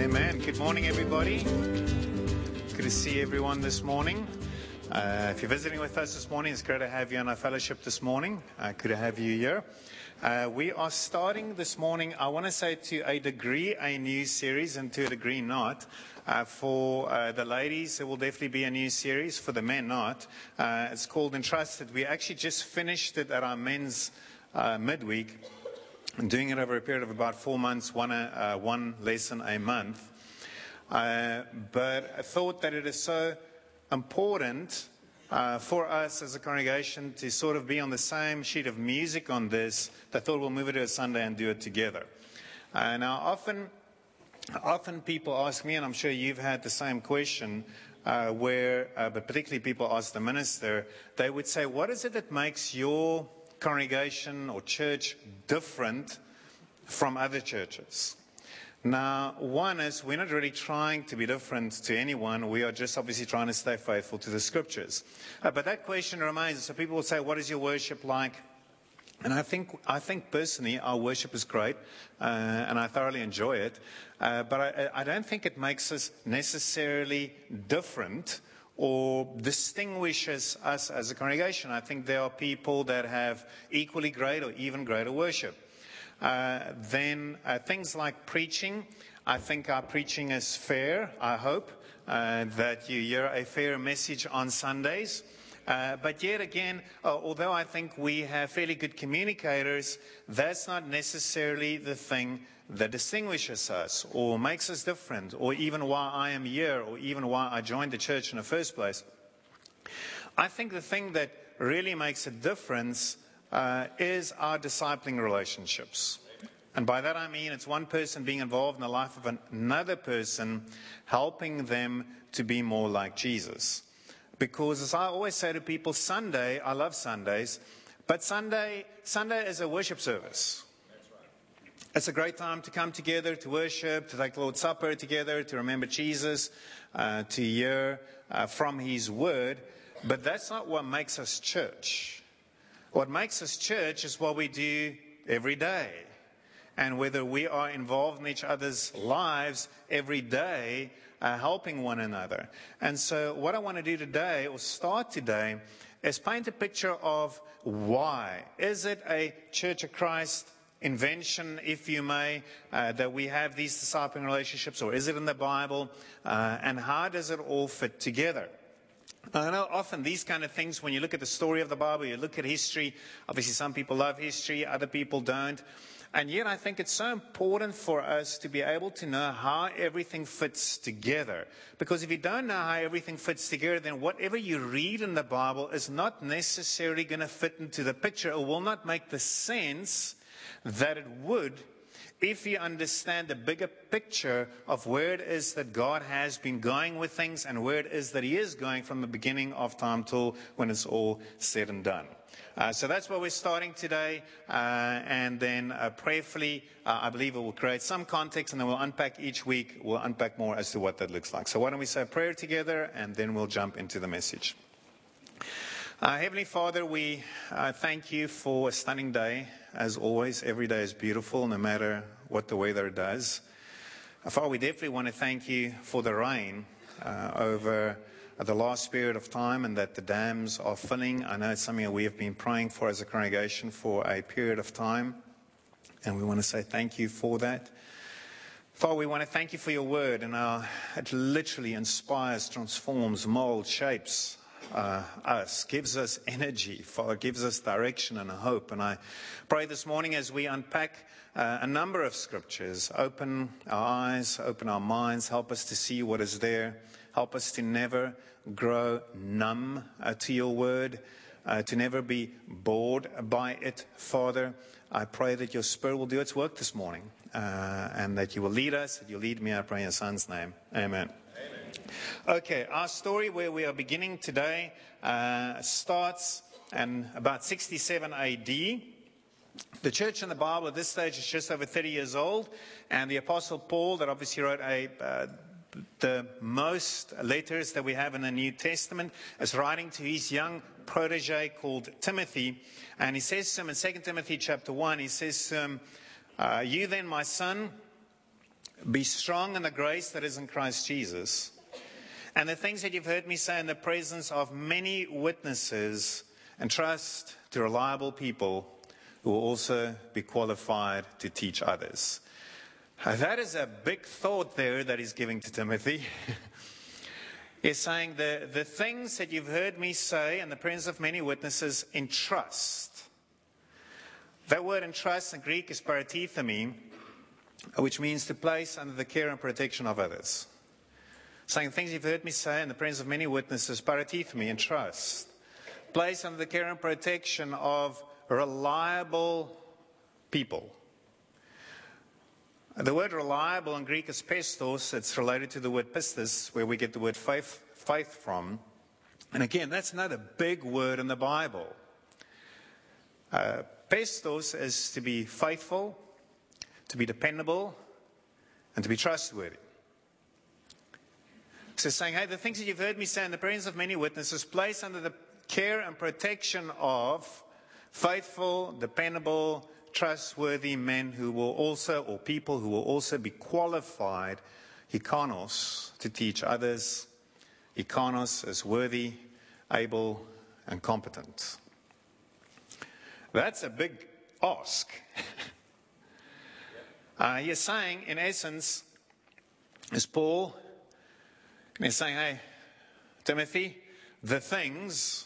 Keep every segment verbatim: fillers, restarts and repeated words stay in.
Amen. Good morning, everybody. Good to see everyone this morning. Uh, if you're visiting with us this morning, it's great to have you on our fellowship this morning. Uh, good to have you here. Uh, we are starting this morning, I want to say to a degree, a new series, and to a degree not. Uh, for uh, the ladies, it will definitely be a new series. For the men, not. Uh, it's called Entrusted. We actually just finished it at our men's uh, midweek. I'm doing it over a period of about four months, one, uh, one lesson a month. Uh, but I thought that it is so important uh, for us as a congregation to sort of be on the same sheet of music on this, that I thought we'll move it to a Sunday and do it together. Uh, now, often, often people ask me, and I'm sure you've had the same question, uh, where, uh, but particularly people ask the minister, they would say, what is it that makes your congregation or church different from other churches? Now, one is we're not really trying to be different to anyone. We are just obviously trying to stay faithful to the scriptures. Uh, but that question remains. So people will say, what is your worship like? And I think, I think personally, our worship is great, uh, and I thoroughly enjoy it. Uh, but I, I don't think it makes us necessarily different or distinguishes us as a congregation. I think there are people that have equally great or even greater worship. Uh, then uh, things like preaching, I think our preaching is fair, I hope, uh, that you hear a fair message on Sundays. Uh, but yet again, uh, although I think we have fairly good communicators, that's not necessarily the thing that distinguishes us or makes us different, or even why I am here, or even why I joined the church in the first place. I think the thing that really makes a difference uh, is our discipling relationships. And by that I mean it's one person being involved in the life of another person, helping them to be more like Jesus. Because as I always say to people, Sunday, I love Sundays, but Sunday, Sunday is a worship service. It's a great time to come together, to worship, to take the Lord's Supper together, to remember Jesus, uh, to hear uh, from His Word. But that's not what makes us church. What makes us church is what we do every day. And whether we are involved in each other's lives every day, uh, helping one another. And so what I want to do today, or start today, is paint a picture of why. Is it a Church of Christ invention, if you may, uh, that we have these discipling relationships, or is it in the Bible, uh, and how does it all fit together? I know often these kind of things, when you look at the story of the Bible, you look at history, obviously some people love history, other people don't, and yet I think it's so important for us to be able to know how everything fits together, because if you don't know how everything fits together, then whatever you read in the Bible is not necessarily going to fit into the picture, or will not make the sense that it would if you understand the bigger picture of where it is that God has been going with things and where it is that He is going from the beginning of time till when it's all said and done. Uh, so that's where we're starting today, uh, and then uh, prayerfully, uh, I believe it will create some context, and then we'll unpack each week, we'll unpack more as to what that looks like. So why don't we say a prayer together, and then we'll jump into the message. Uh, Heavenly Father, we uh, thank you for a stunning day. As always, every day is beautiful, no matter what the weather does. Uh, Father, we definitely want to thank you for the rain uh, over uh, the last period of time, and that the dams are filling. I know it's something that we have been praying for as a congregation for a period of time, and we want to say thank you for that. Father, we want to thank you for your word, and uh, it literally inspires, transforms, molds, shapes Uh, us, gives us energy, Father, gives us direction and a hope. And I pray this morning as we unpack uh, a number of scriptures, open our eyes, open our minds, help us to see what is there, help us to never grow numb uh, to your word, uh, to never be bored by it, Father. I pray that your Spirit will do its work this morning, uh, and that you will lead us, that you'll lead me, I pray in your Son's name. Amen. Okay, our story where we are beginning today uh, starts in about sixty-seven A D. The church in the Bible at this stage is just over thirty years old, and the Apostle Paul, that obviously wrote a, uh, the most letters that we have in the New Testament, is writing to his young protege called Timothy, and he says to him in Second Timothy chapter one, he says to him, uh, you then, my son, be strong in the grace that is in Christ Jesus. And the things that you've heard me say in the presence of many witnesses, entrust to reliable people who will also be qualified to teach others. Uh, that is a big thought there that he's giving to Timothy. He's saying the, the things that you've heard me say in the presence of many witnesses, entrust. That word entrust in Greek is paratithemi, which means to place under the care and protection of others. Saying things you've heard me say in the presence of many witnesses, paratithemi, entrust. Place under the care and protection of reliable people. The word reliable in Greek is pistos. It's related to the word pistis, where we get the word faith, faith from. And again, that's another big word in the Bible. Uh, pistos is to be faithful, to be dependable, and to be trustworthy. So saying, hey, the things that you've heard me say in the presence of many witnesses, place under the care and protection of faithful, dependable, trustworthy men who will also, or people who will also be qualified, ikanos, to teach others. Ikanos is worthy, able, and competent. That's a big ask. uh, he's saying, in essence, is Paul, he's saying, hey, Timothy, the things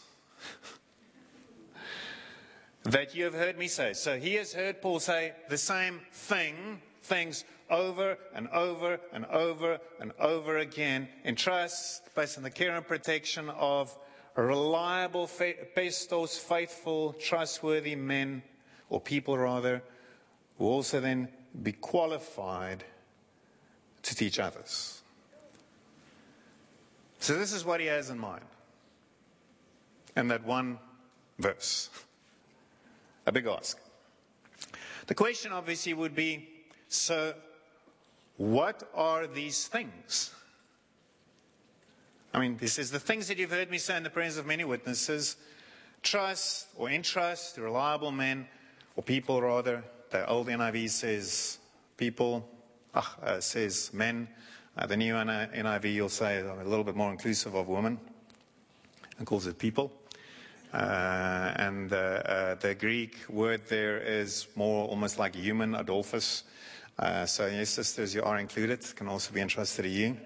that you have heard me say. So he has heard Paul say the same thing, things over and over and over and over again, in trust, based on the care and protection of reliable, pistos, faithful, trustworthy men, or people rather, who also then be qualified to teach others. So this is what he has in mind. And that one verse. A big ask. The question obviously would be, so what are these things? I mean, this is the things that you've heard me say in the presence of many witnesses. Trust or entrust to reliable men, or people rather. The old N I V says people, ah, uh, says men. Uh, the new N I V will say a little bit more inclusive of women and calls it people. Uh, and uh, uh, the Greek word there is more almost like human, adolphus. Uh, so yes, sisters, you are included. Can also be entrusted to you.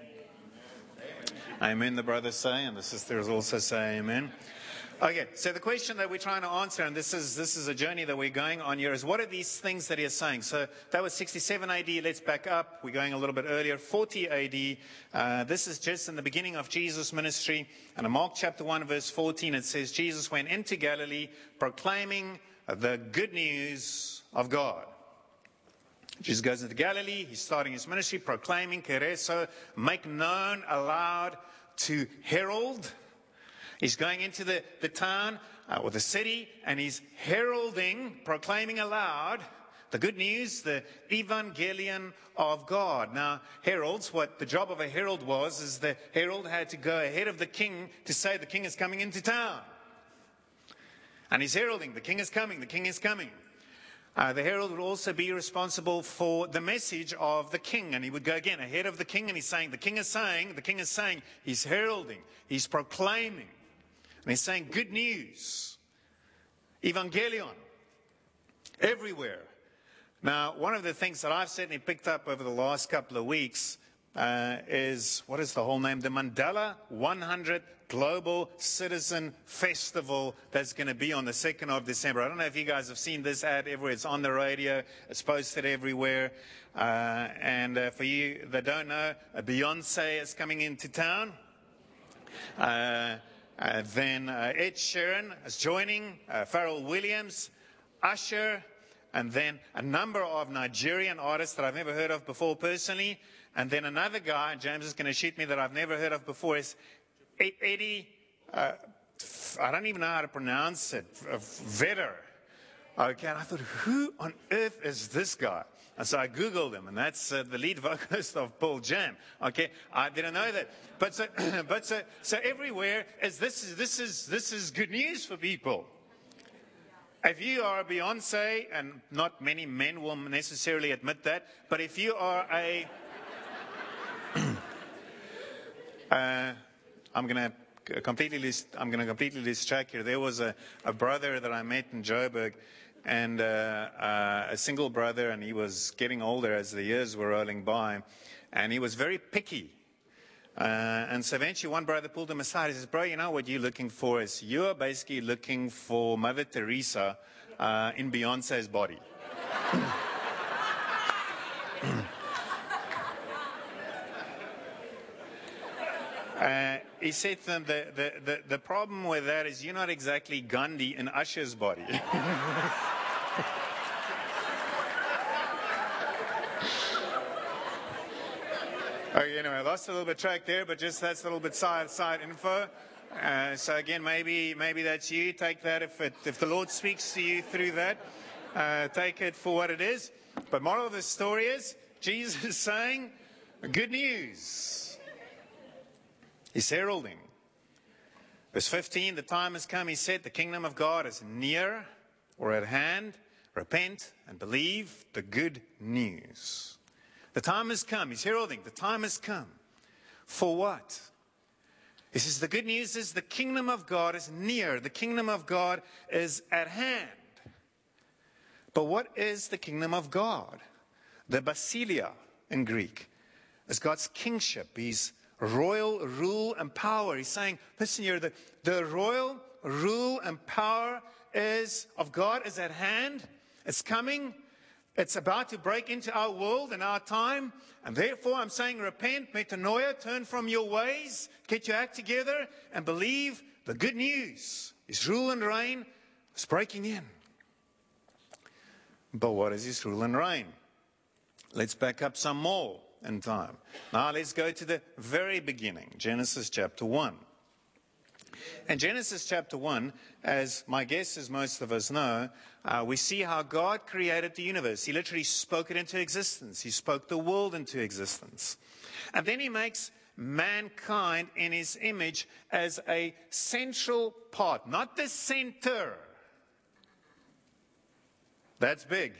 Amen, the brothers say, and the sisters also say amen. Okay, so the question that we're trying to answer, and this is this is a journey that we're going on here, is what are these things that he is saying? So that was sixty-seven A D. Let's back up. We're going a little bit earlier, forty A D. Uh, this is just in the beginning of Jesus' ministry. And in Mark chapter one, verse fourteen, it says, Jesus went into Galilee proclaiming the good news of God. Jesus goes into Galilee. He's starting his ministry, proclaiming, kereso, make known aloud, to herald. He's going into the, the town uh, or the city, and he's heralding, proclaiming aloud the good news, the evangelion of God. Now, heralds, what the job of a herald was, is the herald had to go ahead of the king to say the king is coming into town. And he's heralding, the king is coming, the king is coming. Uh, the herald would also be responsible for the message of the king. And he would go again ahead of the king, and he's saying, the king is saying, the king is saying, he's heralding, he's proclaiming. And he's saying good news, evangelion, everywhere. Now, one of the things that I've certainly picked up over the last couple of weeks uh, is, what is the whole name? The Mandela one hundred Global Citizen Festival that's going to be on the second of December. I don't know if you guys have seen this ad everywhere. It's on the radio. It's posted everywhere. Uh, and uh, for you that don't know, Beyonce is coming into town. Uh, Uh, then uh, Ed Sheeran is joining, uh, Pharrell Williams, Usher, and then a number of Nigerian artists that I've never heard of before personally. And then another guy, James is going to shoot me, that I've never heard of before, is Eddie, uh, I don't even know how to pronounce it, Vedder. Okay, and I thought, who on earth is this guy? And so I Googled him, and that's uh, the lead vocalist of Pearl Jam. Okay, I didn't know that. But so, but so, so everywhere is this is this is this is good news for people. If you are a Beyonce, and not many men will necessarily admit that, but if you are a Uh, I'm going to completely lose, I'm going to completely lose track here. There was a, a brother that I met in Joburg, and uh, uh, a single brother, and he was getting older as the years were rolling by, and he was very picky. Uh, and so eventually one brother pulled him aside. He says, bro, you know what you're looking for is you're basically looking for Mother Teresa uh, in Beyonce's body. Uh, he said to them, the, the, the, the problem with that is you're not exactly Gandhi in Usher's body. Okay, anyway, I lost a little bit track there, but just that's a little bit side side info. Uh, so again, maybe maybe that's you. Take that if it, if the Lord speaks to you through that. Uh, take it for what it is. But moral of the story is Jesus is saying good news. He's heralding. Verse fifteen, the time has come, he said, the kingdom of God is near or at hand. Repent and believe the good news. The time has come. He's heralding. The time has come. For what? He says the good news is the kingdom of God is near. The kingdom of God is at hand. But what is the kingdom of God? The basileia in Greek is God's kingship. He's royal rule and power. He's saying, listen here, the, the royal rule and power is of God is at hand. It's coming. It's about to break into our world and our time. And therefore, I'm saying repent, metanoia, turn from your ways, get your act together, and believe the good news. His rule and reign is breaking in. But what is his rule and reign? Let's back up some more in time. Now let's go to the very beginning, Genesis chapter one. In Genesis chapter one, as my guess is most of us know, uh, we see how God created the universe. He literally spoke it into existence. He spoke the world into existence. And then he makes mankind in his image as a central part, not the center. That's big.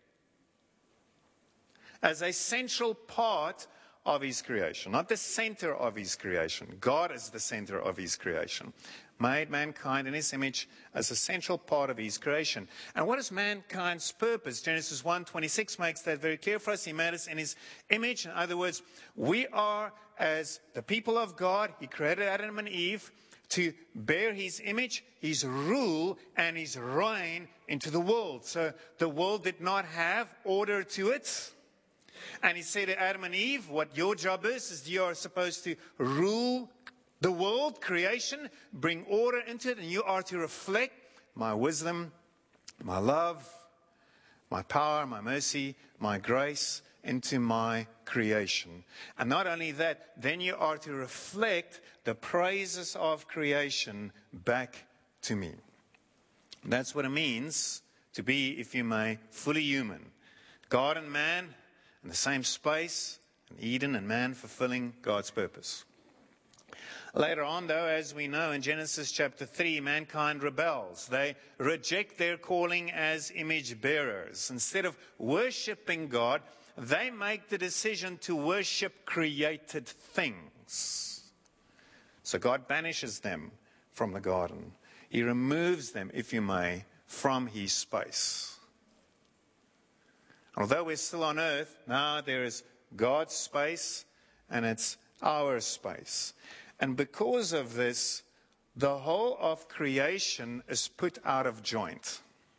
As a central part of his creation, not the center of his creation. God is the center of his creation. Made mankind in his image as a central part of his creation. And what is mankind's purpose? Genesis one twenty-six makes that very clear for us. He made us in his image. In other words, we are, as the people of God, he created Adam and Eve to bear his image, his rule, and his reign into the world. So the world did not have order to it. And he said to Adam and Eve, what your job is, is you are supposed to rule the world, creation, bring order into it, and you are to reflect my wisdom, my love, my power, my mercy, my grace into my creation. And not only that, then you are to reflect the praises of creation back to me. That's what it means to be, if you may, fully human. God and man in the same space, and Eden and man fulfilling God's purpose. Later on, though, as we know in Genesis chapter three, mankind rebels. They reject their calling as image bearers. Instead of worshiping God, they make the decision to worship created things. So God banishes them from the garden. He removes them, if you may, from his space. Although we're still on earth, now there is God's space and it's our space. And because of this, the whole of creation is put out of joint.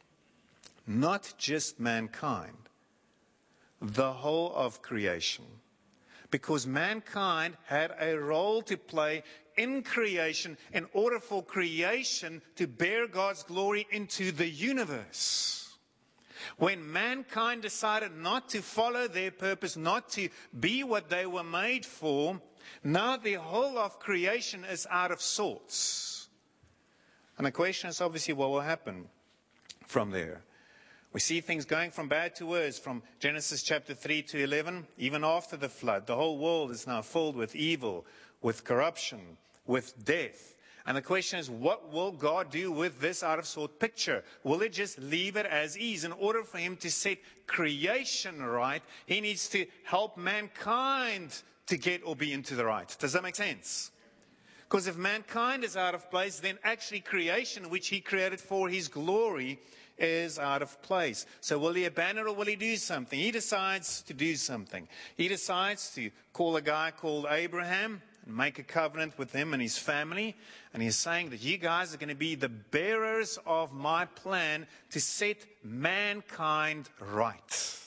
Not just mankind, the whole of creation. Because mankind had a role to play in creation in order for creation to bear God's glory into the universe. When mankind decided not to follow their purpose, not to be what they were made for, now the whole of creation is out of sorts. And the question is obviously what will happen from there. We see things going from bad to worse from Genesis chapter three to eleven. Even after the flood, the whole world is now filled with evil, with corruption, with death. And the question is, what will God do with this out of sort picture? Will it just leave it as is? In order for him to set creation right, he needs to help mankind to get or be into the right. Does that make sense? Because if mankind is out of place, then actually creation, which he created for his glory, is out of place. So will he abandon or will he do something? He decides to do something. He decides to call a guy called Abraham and make a covenant with him and his family. And he's saying that you guys are going to be the bearers of my plan to set mankind right.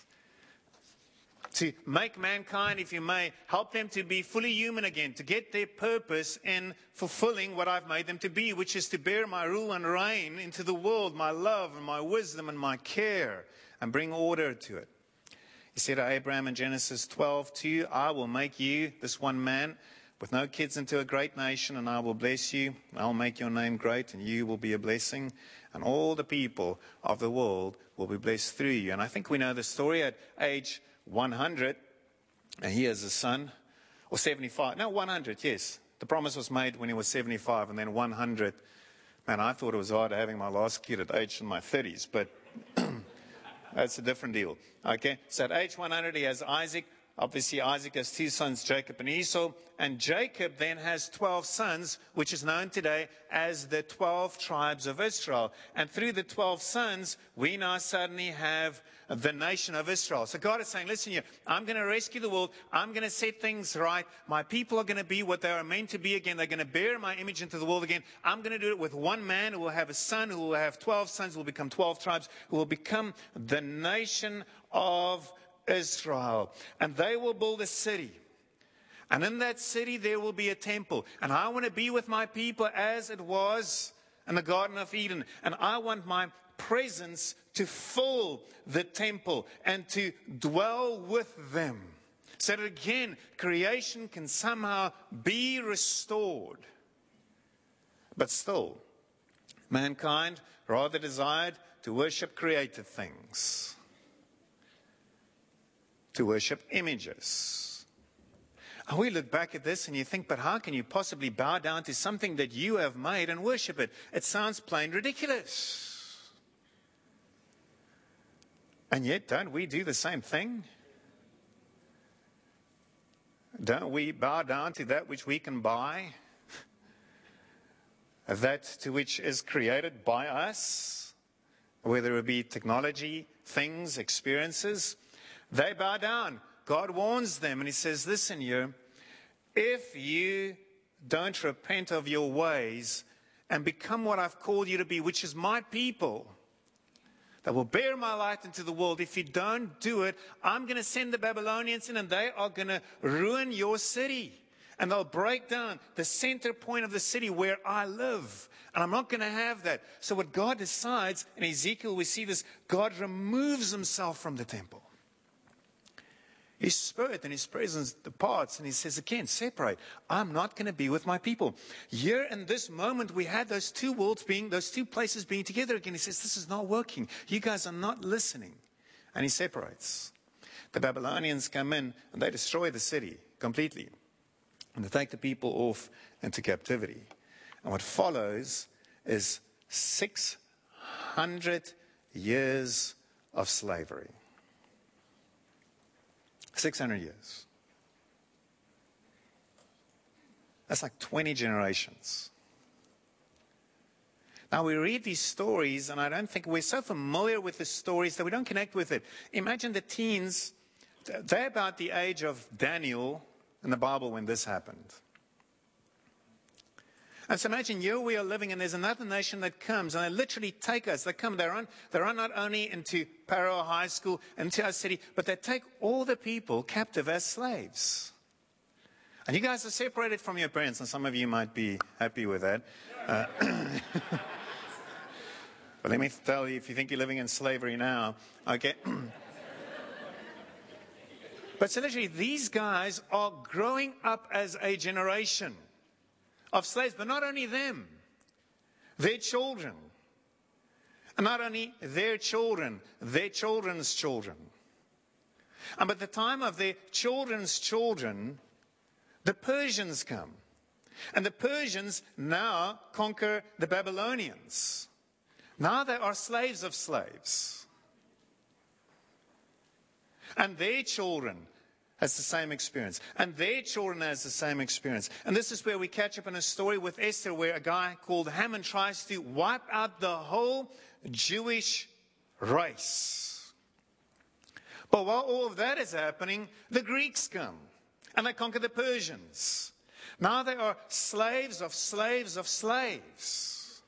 To make mankind, if you may, help them to be fully human again, to get their purpose in fulfilling what I've made them to be, which is to bear my rule and reign into the world, my love and my wisdom and my care, and bring order to it. He said to Abraham in Genesis twelve two, I will make you, this one man, with no kids into a great nation, and I will bless you. I'll make your name great, and you will be a blessing. And all the people of the world will be blessed through you. And I think we know the story. At age one hundred, and he has a son, or seventy-five. No, one hundred, yes. The promise was made when he was seventy-five, and then one hundred. Man, I thought it was hard having my last kid at age in my thirties, but that's a different deal. Okay, so at age one hundred, he has Isaac. Obviously, Isaac has two sons, Jacob and Esau. And Jacob then has twelve sons, which is known today as the twelve tribes of Israel. And through the twelve sons, we now suddenly have the nation of Israel. So God is saying, listen here, I'm going to rescue the world. I'm going to set things right. My people are going to be what they are meant to be again. They're going to bear my image into the world again. I'm going to do it with one man who will have a son, who will have twelve sons, who will become twelve tribes, who will become the nation of Israel. And they will build a city. And in that city there will be a temple. And I want to be with my people as it was in the Garden of Eden. And I want my presence to fill the temple and to dwell with them. So that again, creation can somehow be restored. But still, mankind rather desired to worship created things. To worship images. And we look back at this and you think, but how can you possibly bow down to something that you have made and worship it? It sounds plain ridiculous. And yet, don't we do the same thing? Don't we bow down to that which we can buy? That to which is created by us? Whether it be technology, things, experiences. They bow down. God warns them and he says, listen here, if you don't repent of your ways and become what I've called you to be, which is my people, that will bear my light into the world. If you don't do it, I'm going to send the Babylonians in and they are going to ruin your city. And they'll break down the center point of the city where I live. And I'm not going to have that. So what God decides, in Ezekiel we see this, God removes himself from the temple. His spirit and his presence departs and he says again, separate. I'm not going to be with my people. Here in this moment, we had those two worlds being, those two places being together again. He says, this is not working. You guys are not listening. And he separates. The Babylonians come in and they destroy the city completely. And they take the people off into captivity. And what follows is six hundred years of slavery. six hundred years. That's like twenty generations. Now we read these stories and I don't think we're so familiar with the stories that we don't connect with it. Imagine the teens, they're about the age of Daniel in the Bible when this happened. And so imagine here we are living and there's another nation that comes and they literally take us. They come, they run, they run not only into Paro High School, into our city, but they take all the people captive as slaves. And you guys are separated from your parents, and some of you might be happy with that. Uh, but let me tell you, if you think you're living in slavery now, okay. But so literally these guys are growing up as a generation of slaves, but not only them, their children. And not only their children, their children's children. And by the time of their children's children, the Persians come. And the Persians now conquer the Babylonians. Now they are slaves of slaves. And their children, has the same experience. And their children has the same experience. And this is where we catch up in a story with Esther where a guy called Haman tries to wipe out the whole Jewish race. But while all of that is happening, the Greeks come and they conquer the Persians. Now they are slaves of slaves of slaves.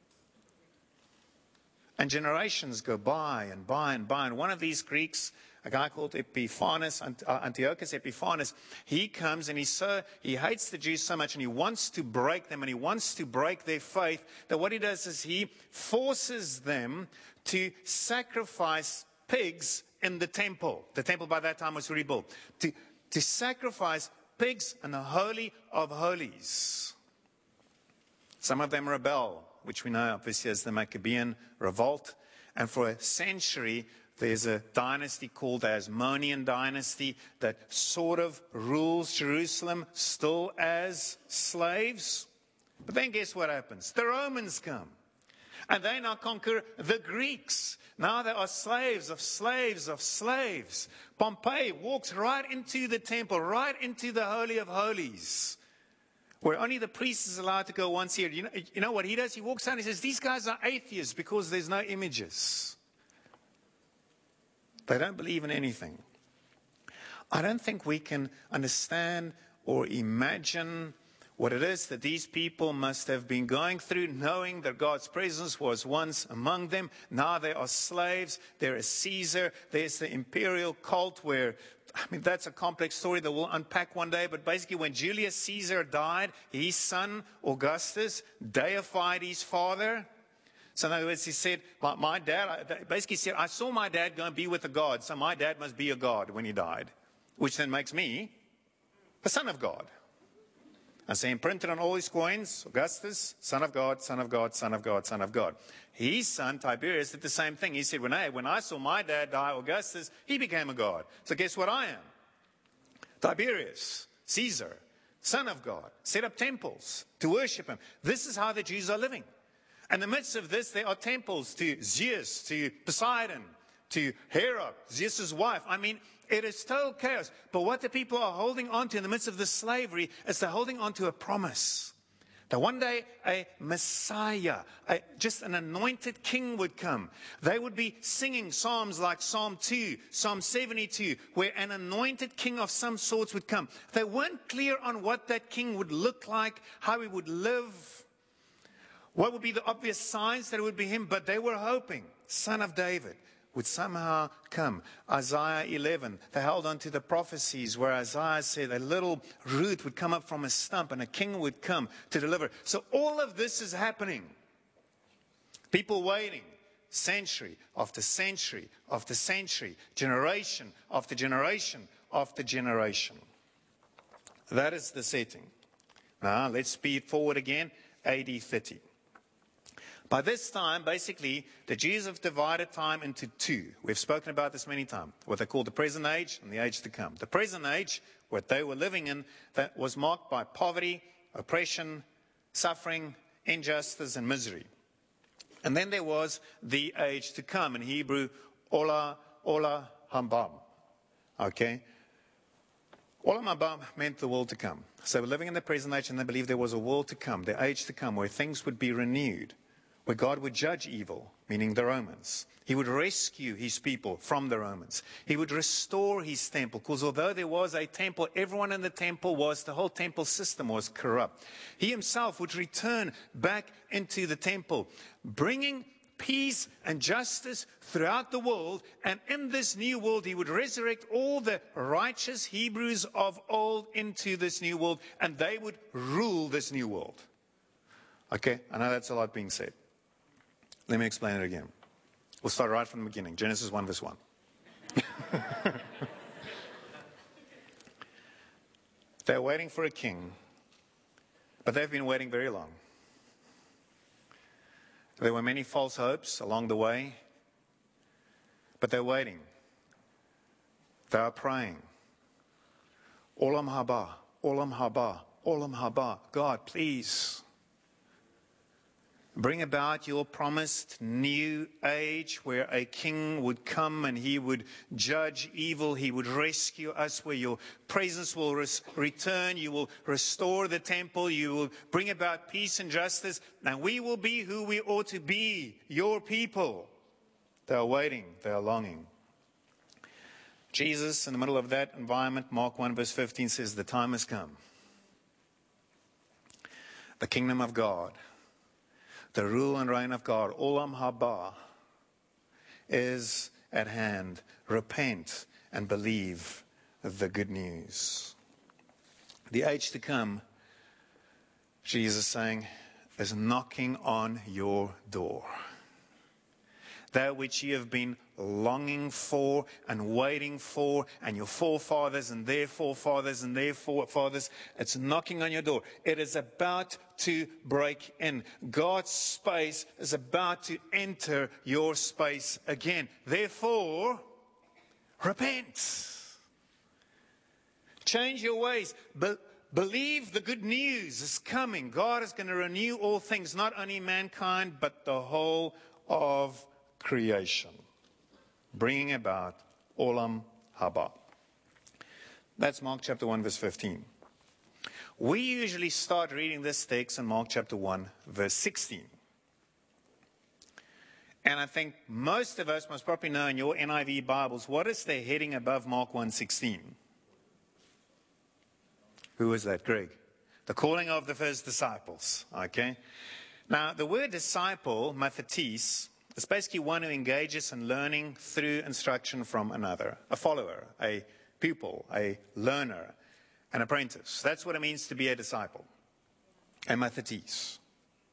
And generations go by and by and by. And one of these Greeks, a guy called Epiphanes, Antiochus Epiphanes, he comes and he so he hates the Jews so much and he wants to break them and he wants to break their faith that what he does is he forces them to sacrifice pigs in the temple. The temple by that time was rebuilt. To, to sacrifice pigs in the Holy of Holies. Some of them rebel, which we know obviously as the Maccabean revolt. And for a century, there's a dynasty called the Hasmonean dynasty that sort of rules Jerusalem still as slaves. But then guess what happens? The Romans come. And they now conquer the Greeks. Now they are slaves of slaves of slaves. Pompey walks right into the temple, right into the Holy of Holies, where only the priest is allowed to go once a year. You know, you know what he does? He walks out and he says, these guys are atheists because there's no images. They don't believe in anything. I don't think we can understand or imagine what it is that these people must have been going through, knowing that God's presence was once among them. Now they are slaves. There is Caesar. There's the imperial cult where, I mean, that's a complex story that we'll unpack one day. But basically, when Julius Caesar died, his son, Augustus, deified his father. So in other words, he said, my, my dad, basically said, I saw my dad go and be with a god, so my dad must be a god when he died, which then makes me the son of God. And so he imprinted on all his coins, Augustus, son of God, son of God, son of God, son of God. His son, Tiberius, did the same thing. He said, when I, when I saw my dad die, Augustus, he became a god. So guess what I am? Tiberius, Caesar, son of God, set up temples to worship him. This is how the Jews are living. In the midst of this, there are temples to Zeus, to Poseidon, to Hera, Zeus's wife. I mean, it is total chaos. But what the people are holding on to in the midst of this slavery is they're holding on to a promise. That one day a Messiah, a, just an anointed king would come. They would be singing psalms like Psalm two, Psalm seventy-two, where an anointed king of some sorts would come. They weren't clear on what that king would look like, how he would live, what would be the obvious signs that it would be him, but they were hoping, Son of David would somehow come. Isaiah eleven, they held on to the prophecies where Isaiah said a little root would come up from a stump and a king would come to deliver. So all of this is happening. People waiting, century after century after century, generation after generation after generation. That is the setting. Now let's speed forward again, A D thirty. By this time, basically, the Jews have divided time into two. We've spoken about this many times. What they call the present age and the age to come. The present age, what they were living in, that was marked by poverty, oppression, suffering, injustice, and misery. And then there was the age to come. In Hebrew, Ola, Ola Hambam. Okay? Olam Haba meant the world to come. So we're living in the present age and they believed there was a world to come, the age to come, where things would be renewed. Where God would judge evil, meaning the Romans. He would rescue his people from the Romans. He would restore his temple, because although there was a temple, everyone in the temple was, the whole temple system was corrupt. He himself would return back into the temple, bringing peace and justice throughout the world. And in this new world, he would resurrect all the righteous Hebrews of old into this new world, and they would rule this new world. Okay, I know that's a lot being said. Let me explain it again. We'll start right from the beginning. Genesis one, verse one. They're waiting for a king, but they've been waiting very long. There were many false hopes along the way, but they're waiting. They are praying. Olam haba, olam haba, olam haba. God, please. bring about your promised new age where a king would come and he would judge evil. He would rescue us, where your presence will res- return. You will restore the temple. You will bring about peace and justice. And we will be who we ought to be, your people. They are waiting. They are longing. Jesus, in the middle of that environment, Mark one verse fifteen says, the time has come. The kingdom of God, the rule and reign of God, Olam Haba, is at hand. Repent and believe the good news. The age to come, Jesus saying, is knocking on your door. That which you have been longing for and waiting for, and your forefathers and their forefathers and their forefathers, it's knocking on your door. It is about to break in. God's space is about to enter your space again. Therefore, repent. Change your ways. Be- believe the good news is coming. God is going to renew all things, not only mankind, but the whole of creation, bringing about Olam Haba. That's Mark chapter one verse fifteen. We usually start reading this text in Mark chapter one verse sixteen. And I think most of us must probably know in your N I V Bibles, what is the heading above Mark one sixteen? Who is that, Greg? The calling of the first disciples. Okay. Now, the word disciple, mathetes, it's basically one who engages in learning through instruction from another. A follower, a pupil, a learner, an apprentice. That's what it means to be a disciple. A mathetes.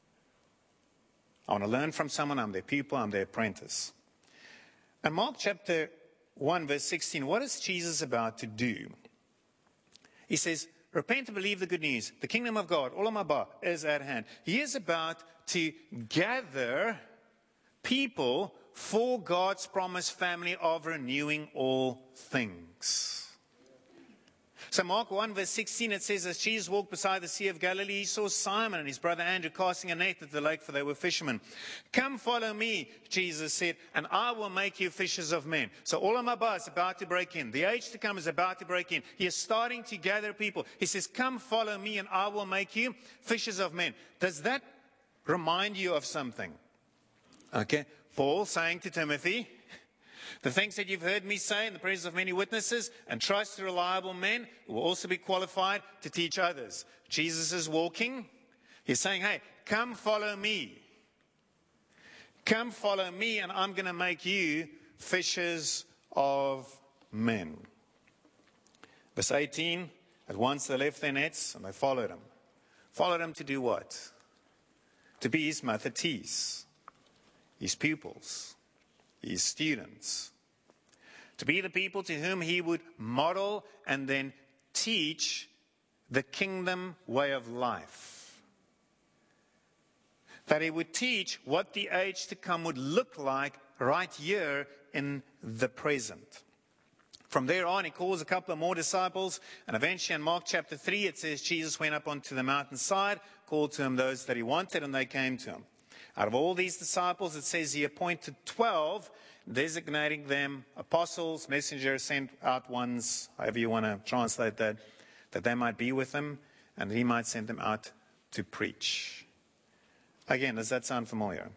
I want to learn from someone. I'm their pupil. I'm their apprentice. And Mark chapter one verse sixteen, what is Jesus about to do? He says, repent and believe the good news. The kingdom of God, Olam Haba, is at hand. He is about to gather people for God's promised family of renewing all things. So Mark one verse sixteen, it says, as Jesus walked beside the Sea of Galilee, he saw Simon and his brother Andrew casting a net at the lake, for they were fishermen. Come follow me, Jesus said, and I will make you fishers of men. So Olam Haba is about to break in. The age to come is about to break in. He is starting to gather people. He says, come follow me and I will make you fishers of men. Does that remind you of something? Okay, Paul saying to Timothy, the things that you've heard me say in the presence of many witnesses, and trust reliable men who will also be qualified to teach others. Jesus is walking. He's saying, hey, come follow me. Come follow me and I'm going to make you fishers of men. Verse eighteen, at once they left their nets and they followed him. Followed him to do what? To be his mathetes. His pupils, his students, to be the people to whom he would model and then teach the kingdom way of life. That he would teach what the age to come would look like right here in the present. From there on, he calls a couple of more disciples, and eventually in Mark chapter three, it says Jesus went up onto the mountainside, called to him those that he wanted, and they came to him. Out of all these disciples, it says he appointed twelve, designating them apostles, messengers, sent out ones, however you want to translate that, that they might be with him, and he might send them out to preach. Again, does that sound familiar?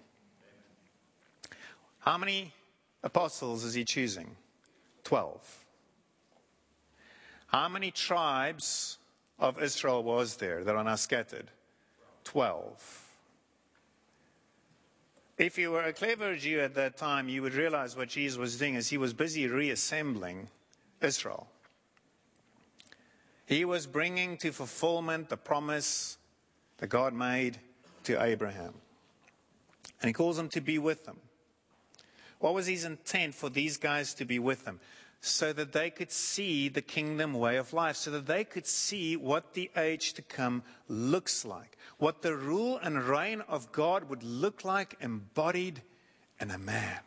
How many apostles is he choosing? Twelve. How many tribes of Israel was there that are now scattered? Twelve. If you were a clever Jew at that time, you would realize what Jesus was doing is he was busy reassembling Israel. He was bringing to fulfillment the promise that God made to Abraham. And he calls them to be with them. What was his intent for these guys to be with them? So that they could see the kingdom way of life, so that they could see what the age to come looks like, what the rule and reign of God would look like embodied in a man.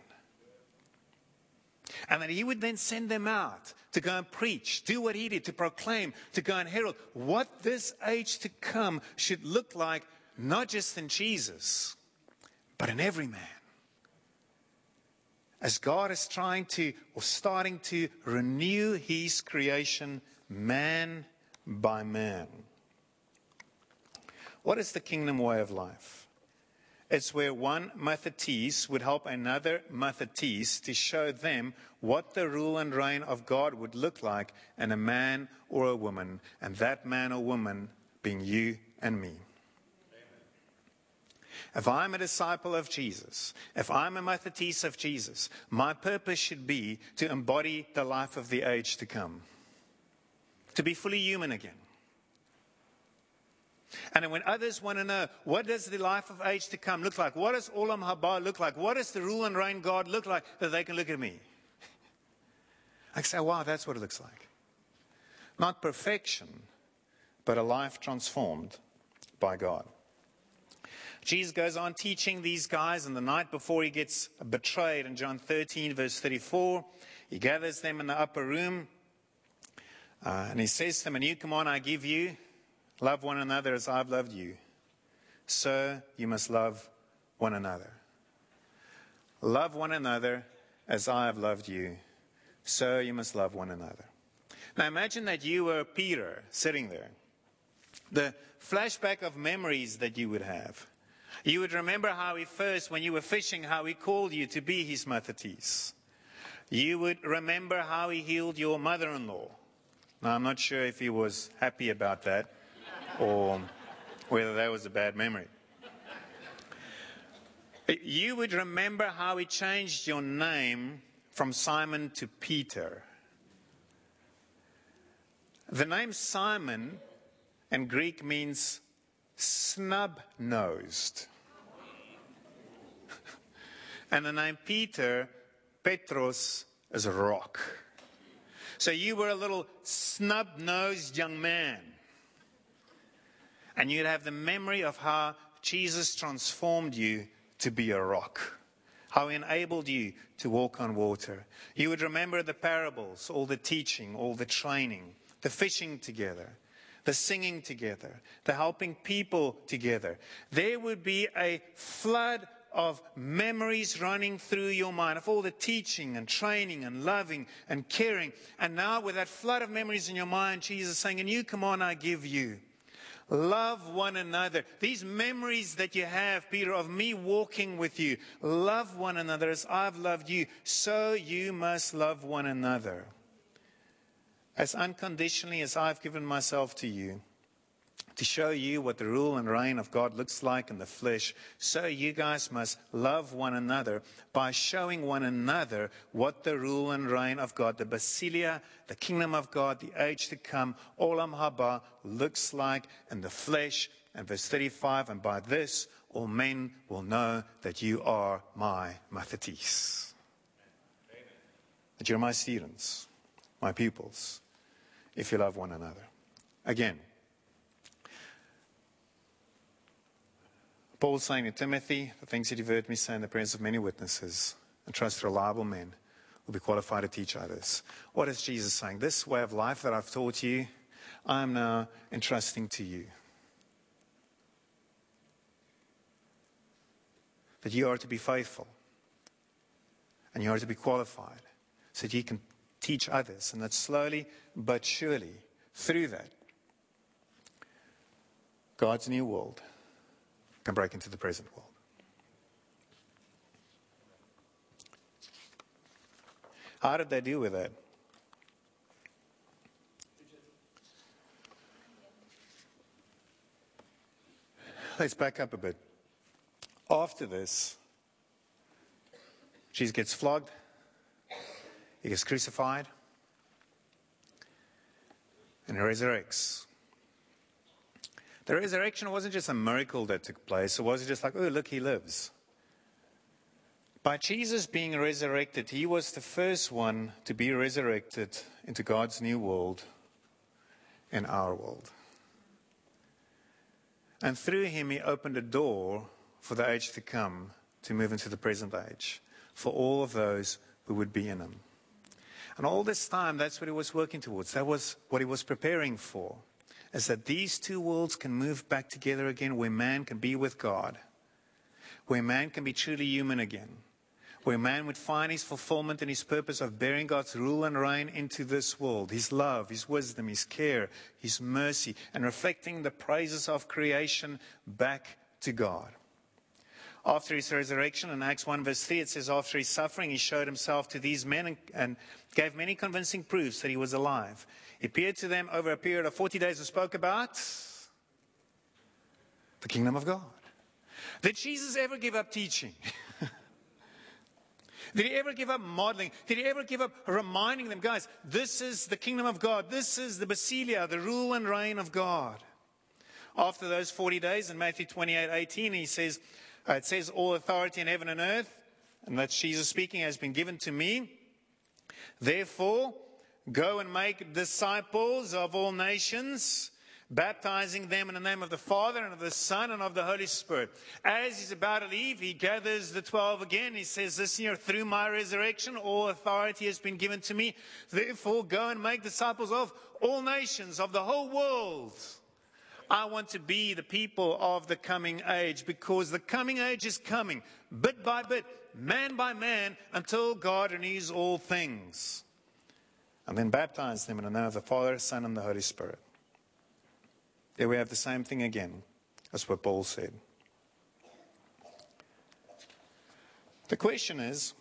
And that he would then send them out to go and preach, do what he did, to proclaim, to go and herald what this age to come should look like, not just in Jesus, but in every man. As God is trying to, or starting to renew his creation man by man. What is the kingdom way of life? It's where one Mathetes would help another Mathetes to show them what the rule and reign of God would look like in a man or a woman, and that man or woman being you and me. If I'm a disciple of Jesus, if I'm a Mathetes of Jesus, my purpose should be to embody the life of the age to come. To be fully human again. And when others want to know, what does the life of age to come look like? What does Olam Haba look like? What does the rule and reign God look like? That they can look at me. I say, wow, that's what it looks like. Not perfection, but a life transformed by God. Jesus goes on teaching these guys, and the night before he gets betrayed in John thirteen, verse thirty-four, he gathers them in the upper room, uh, and he says to them, a new command I give you, love one another as I've loved you. So you must love one another. Love one another as I have loved you. So you must love one another. Now imagine that you were Peter sitting there. The flashback of memories that you would have. You would remember how he first, when you were fishing, how he called you to be his Mathetes. You would remember how he healed your mother-in-law. Now, I'm not sure if he was happy about that or whether that was a bad memory. You would remember how he changed your name from Simon to Peter. The name Simon in Greek means snub-nosed. And the name Peter, Petros, is a rock. So you were a little snub-nosed young man. And you'd have the memory of how Jesus transformed you to be a rock. How he enabled you to walk on water. You would remember the parables, all the teaching, all the training, the fishing together, the singing together, the helping people together. There would be a flood of memories running through your mind, of all the teaching and training and loving and caring. And now with that flood of memories in your mind, Jesus is saying, a new command I give you. Love one another. These memories that you have, Peter, of me walking with you. Love one another as I've loved you. So you must love one another. As unconditionally as I've given myself to you, to show you what the rule and reign of God looks like in the flesh, so you guys must love one another by showing one another what the rule and reign of God, the Basilia, the kingdom of God, the age to come, Olam Haba, looks like in the flesh. And verse thirty-five, and by this all men will know that you are my Mathetes. Amen. That you're my students, my pupils, if you love one another. Again, Paul's saying to Timothy, the things that you've heard me say in the presence of many witnesses, and trust reliable men will be qualified to teach others. What is Jesus saying? This way of life that I've taught you, I am now entrusting to you. That you are to be faithful. And you are to be qualified. So that you can teach others. And that slowly but surely, through that, God's new world can break into the present world. How did they deal with that? Let's back up a bit. After this, Jesus gets flogged. He gets crucified. And he resurrects. The resurrection wasn't just a miracle that took place. It wasn't just like, oh, look, he lives. By Jesus being resurrected, he was the first one to be resurrected into God's new world and our world. And through him, he opened a door for the age to come to move into the present age for all of those who would be in him. And all this time, that's what he was working towards. That was what he was preparing for. Is that these two worlds can move back together again where man can be with God. where man can be truly human again, where man would find his fulfillment and his purpose of bearing God's rule and reign into this world, his love, his wisdom, his care, his mercy, and reflecting the praises of creation back to God. After his resurrection, in Acts one verse three, it says, after his suffering, he showed himself to these men and, and gave many convincing proofs that he was alive. He appeared to them over a period of forty days and spoke about the kingdom of God. Did Jesus ever give up teaching? Did he ever give up modeling? Did he ever give up reminding them, guys, this is the kingdom of God. This is the Basileia, the rule and reign of God. After those forty days, in Matthew twenty-eight eighteen, he says, uh, it says, all authority in heaven and earth, and that's Jesus speaking, has been given to me. Therefore, go and make disciples of all nations, baptizing them in the name of the Father and of the Son and of the Holy Spirit. As he's about to leave, he gathers the twelve again. He says, this year, through my resurrection, all authority has been given to me. Therefore, go and make disciples of all nations, of the whole world. I want to be the people of the coming age, because the coming age is coming, bit by bit, man by man, until God renews all things. And then baptize them in the name of the Father, Son, and the Holy Spirit. There we have the same thing again as what Paul said. The question is,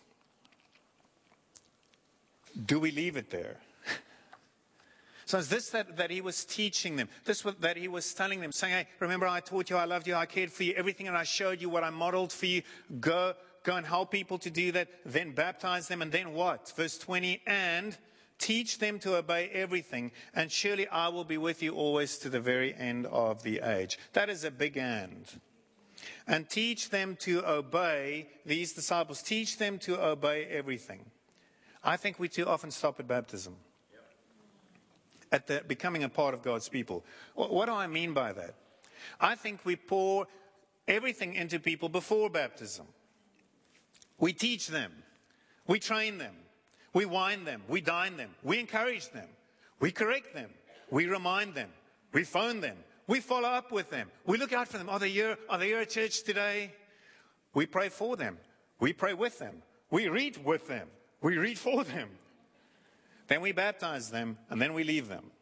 do we leave it there? So it's this that, that he was teaching them, this what, that he was telling them, saying, hey, remember I taught you, I loved you, I cared for you, everything that I showed you, what I modeled for you, go, go and help people to do that, then baptize them, and then what? Verse twenty, and teach them to obey everything, and surely I will be with you always to the very end of the age. That is a big and. And teach them to obey, these disciples, teach them to obey everything. I think we too often stop at baptism, at the becoming a part of God's people. What do I mean by that? I think we pour everything into people before baptism. We teach them, we train them, we wine them, we dine them, we encourage them, we correct them, we remind them, we phone them, we follow up with them, we look out for them. Are they here? Are they here at church today? We pray for them, we pray with them, we read with them, we read for them. Then we baptize them, and then we leave them.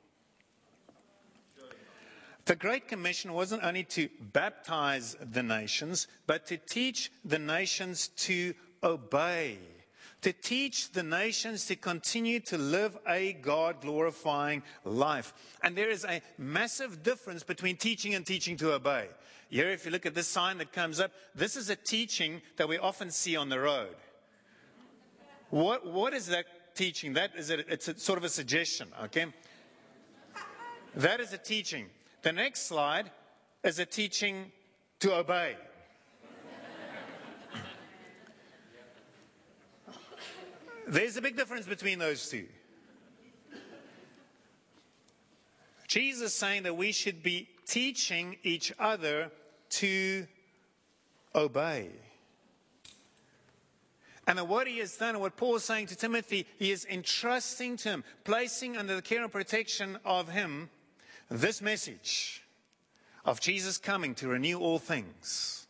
The Great Commission wasn't only to baptize the nations, but to teach the nations to obey. To teach the nations to continue to live a God-glorifying life. And there is a massive difference between teaching and teaching to obey. Here, if you look at this sign that comes up, this is a teaching that we often see on the road. What, what is that teaching? That is a, it's a, sort of a suggestion, okay? That is a teaching. The next slide is a teaching to obey. There's a big difference between those two. Jesus is saying that we should be teaching each other to obey. And what he has done, and what Paul is saying to Timothy, he is entrusting to him, placing under the care and protection of him, this message of Jesus coming to renew all things.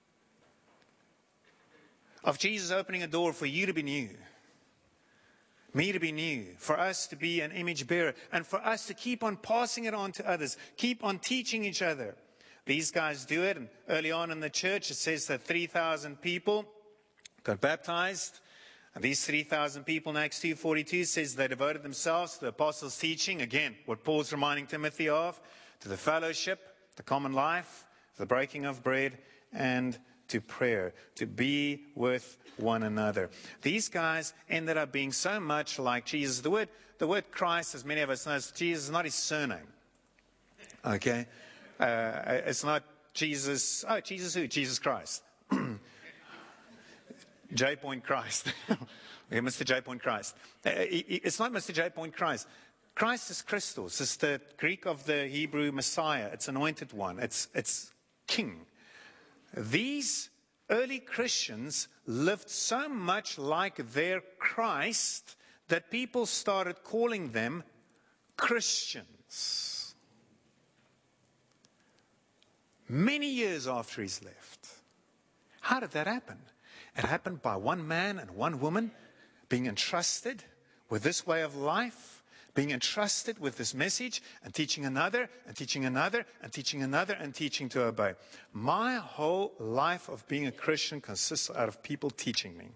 Of Jesus opening a door for you to be new. Me to be new, for us to be an image bearer, and for us to keep on passing it on to others, keep on teaching each other. These guys do it, and early on in the church it says that three thousand people got baptized. And these three thousand people in Acts two forty-two says they devoted themselves to the apostles' teaching. Again, what Paul's reminding Timothy of, to the fellowship, the common life, the breaking of bread, and to prayer, to be with one another. These guys ended up being so much like Jesus. The word, the word Christ, as many of us know, Jesus is not his surname. Okay? Uh, it's not Jesus. Oh, Jesus who? Jesus Christ. J. Point Christ. Okay, Mister J. Point Christ. Uh, it's not Mister J. Point Christ. Christ is Christos. It's the Greek of the Hebrew Messiah. It's anointed one. It's, it's King. These early Christians lived so much like their Christ that people started calling them Christians. Many years after he's left. How did that happen? It happened by one man and one woman being entrusted with this way of life, being entrusted with this message, and teaching another, and teaching another, and teaching another, and teaching to obey. My whole life of being a Christian consists out of people teaching me.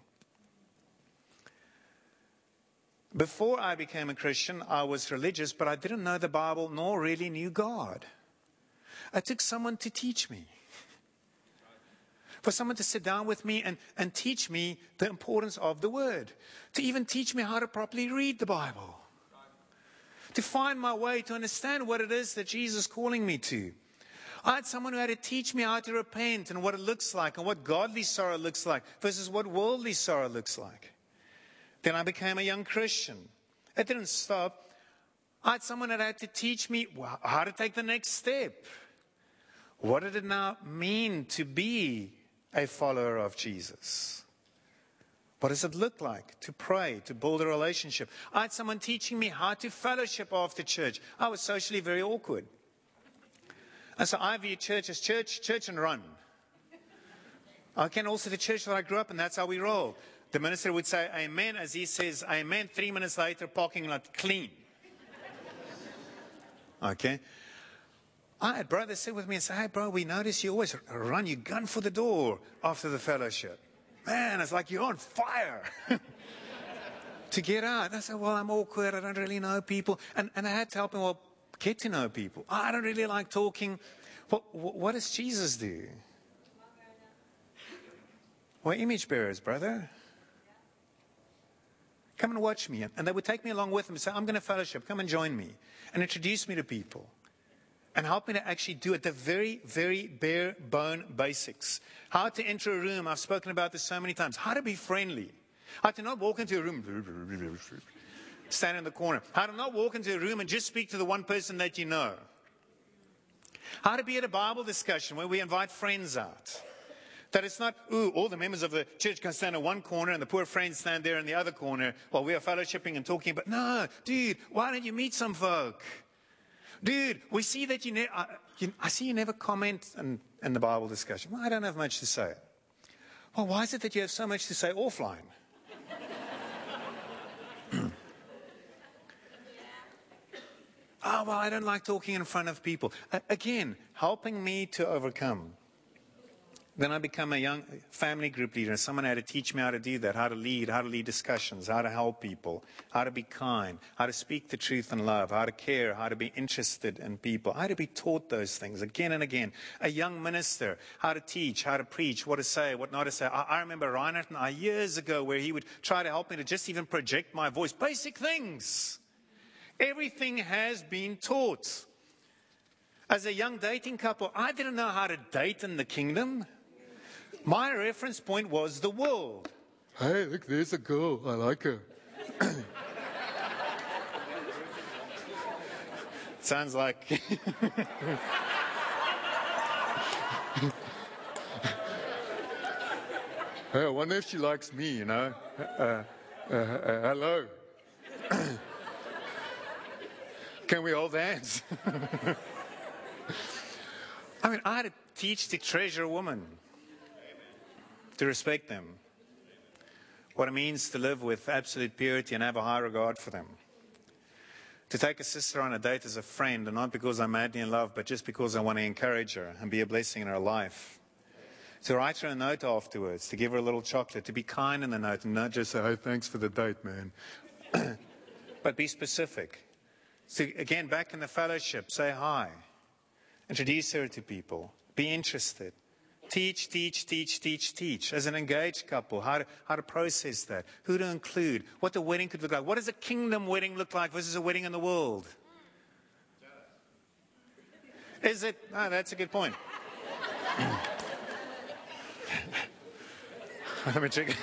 Before I became a Christian, I was religious, but I didn't know the Bible, nor really knew God. I took someone to teach me. For someone to sit down with me and, and teach me the importance of the Word. To even teach me how to properly read the Bible. To find my way, to understand what it is that Jesus is calling me to. I had someone who had to teach me how to repent and what it looks like and what godly sorrow looks like versus what worldly sorrow looks like. Then I became a young Christian. It didn't stop. I had someone that had to teach me how to take the next step. What did it now mean to be a follower of Jesus? What does it look like to pray, to build a relationship? I had someone teaching me how to fellowship after church. I was socially very awkward. And so I view church as church, church and run. I came also to church that I grew up in, that's how we roll. The minister would say amen as he says amen. Three minutes later, parking lot clean. Okay. I had brothers sit with me and say, hey bro, we notice you always run, you gun for the door after the fellowship. Man, it's like you're on fire to get out. I said, well, I'm awkward. I don't really know people. And, and I had to help him, well, get to know people. I don't really like talking. Well, what does Jesus do? We're image bearers, brother. Come and watch me. And they would take me along with them and say, I'm going to fellowship. Come and join me. And introduce me to people. And help me to actually do it, the very, very bare bone basics. How to enter a room. I've spoken about this so many times. How to be friendly. How to not walk into a room, stand in the corner. How to not walk into a room and just speak to the one person that you know. How to be at a Bible discussion where we invite friends out. That it's not, ooh, all the members of the church can stand in one corner and the poor friends stand there in the other corner while we are fellowshipping and talking. But no, dude, why don't you meet some folk? Dude, we see that you, ne- I, you I see you never comment in, in the Bible discussion. Well, I don't have much to say. Well, why is it that you have so much to say offline? Oh, well, I don't like talking in front of people. Uh, again, helping me to overcome. Then I become a young family group leader. Someone had to teach me how to do that, how to lead, how to lead discussions, how to help people, how to be kind, how to speak the truth in love, how to care, how to be interested in people. I had to be taught those things again and again. A young minister, how to teach, how to preach, what to say, what not to say. I, I remember Reinhard and I years ago where he would try to help me to just even project my voice. Basic things. Everything has been taught. As a young dating couple, I didn't know how to date in the kingdom. My reference point was the world. Hey, look, there's a girl. I like her. Sounds like... Hey, I wonder if she likes me, you know. Uh, uh, uh, hello. Can we hold hands? I mean, I had to teach to treasure a woman. To respect them. What it means to live with absolute purity and have a high regard for them. To take a sister on a date as a friend, and not because I'm madly in love, but just because I want to encourage her and be a blessing in her life. To write her a note afterwards, to give her a little chocolate, to be kind in the note and not just say, oh, thanks for the date, man. But be specific. So again, back in the fellowship, say hi. Introduce her to people. Be interested. Teach, teach, teach, teach, teach. As an engaged couple, how to, how to process that. Who to include. What the wedding could look like. What does a kingdom wedding look like versus a wedding in the world? Is it? Oh, that's a good point. Let me check.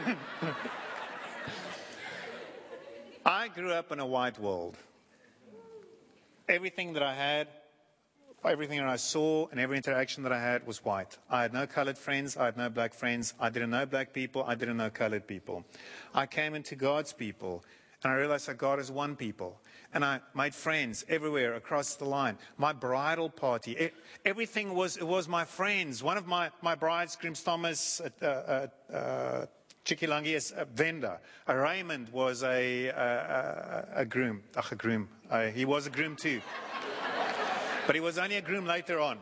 I grew up in a white world. Everything that I had, everything that I saw and every interaction that I had was white. I had no colored friends. I had no black friends. I didn't know black people. I didn't know colored people. I came into God's people And I realized that God has won people. And I made friends everywhere across the line. My bridal party, it, everything was, it was my friends. One of my, my bridegrooms, Thomas uh, uh, uh, Chikilangi, is a vendor. Uh, Raymond was a, a, a, a groom. Ach, a groom. Uh, he was a groom too. But he was only a groom later on.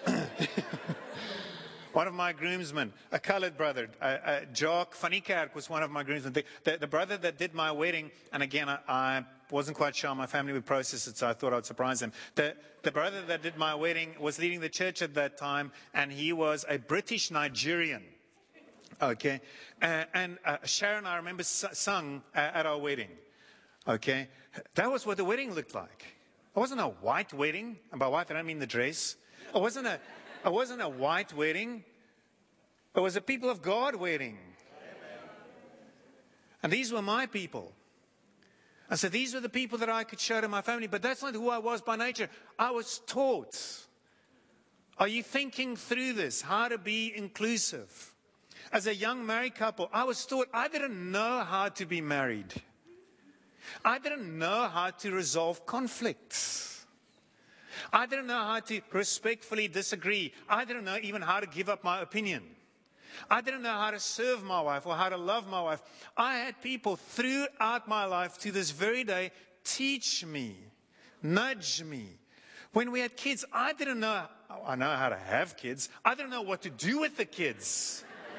One of my groomsmen, a colored brother, uh, uh, Jock van Niekerk was one of my groomsmen. The, the, the brother that did my wedding, and again, I, I wasn't quite sure my family would process it, so I thought I'd surprise them. The, the brother that did my wedding was leading the church at that time, and he was a British Nigerian. Okay, uh, and uh, Sharon, I remember, sung uh, at our wedding. Okay, that was what the wedding looked like. It wasn't a white wedding, and by white I don't mean the dress. It wasn't a It wasn't a white wedding. It was a people of God wedding. Amen. And these were my people. And so these were the people that I could show to my family. But that's not who I was by nature. I was taught. Are you thinking through this? How to be inclusive? As a young married couple, I was taught I didn't know how to be married. I didn't know how to resolve conflicts. I didn't know how to respectfully disagree. I didn't know even how to give up my opinion. I didn't know how to serve my wife or how to love my wife. I had people throughout my life to this very day teach me, nudge me. When we had kids, I didn't know, I know how to have kids. I didn't know what to do with the kids.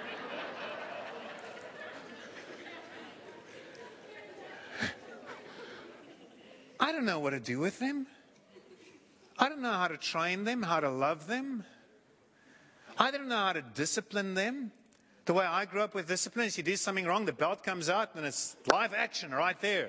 I don't know what to do with them. I don't know how to train them, how to love them. I don't know how to discipline them. The way I grew up with discipline is you do something wrong, the belt comes out, and it's live action right there.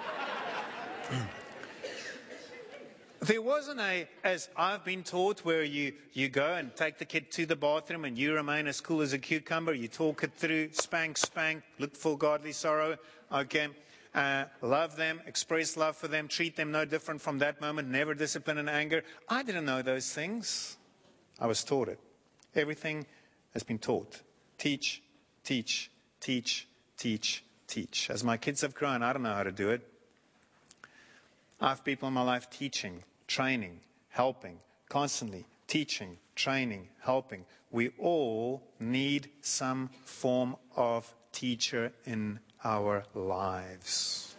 There wasn't a, as I've been taught, where you, you go and take the kid to the bathroom and you remain as cool as a cucumber. You talk it through, spank, spank, look for godly sorrow. Okay. Uh, love them, express love for them, treat them no different from that moment, never discipline in anger. I didn't know those things. I was taught it. Everything has been taught. Teach, teach, teach, teach, teach. As my kids have grown, I don't know how to do it. I have people in my life teaching, training, helping, constantly teaching, training, helping. We all need some form of teacher in our lives.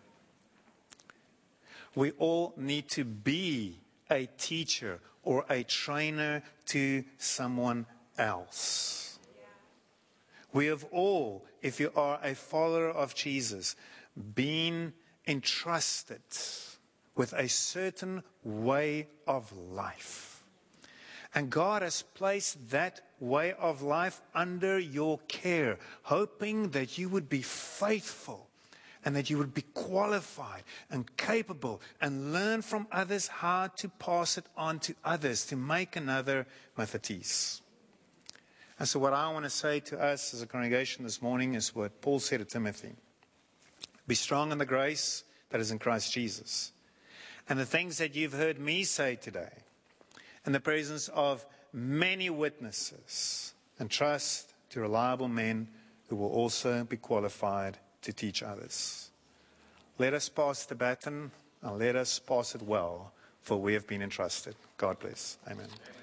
We all need to be a teacher or a trainer to someone else. We have all, if you are a follower of Jesus, been entrusted with a certain way of life. And God has placed that way of life under your care, hoping that you would be faithful and that you would be qualified and capable and learn from others how to pass it on to others, to make another Matthias. And so what I want to say to us as a congregation this morning is what Paul said to Timothy. Be strong in the grace that is in Christ Jesus. And the things that you've heard me say today, in the presence of many witnesses, and trust to reliable men who will also be qualified to teach others. Let us pass the baton, and let us pass it well, for we have been entrusted. God bless. Amen. Amen.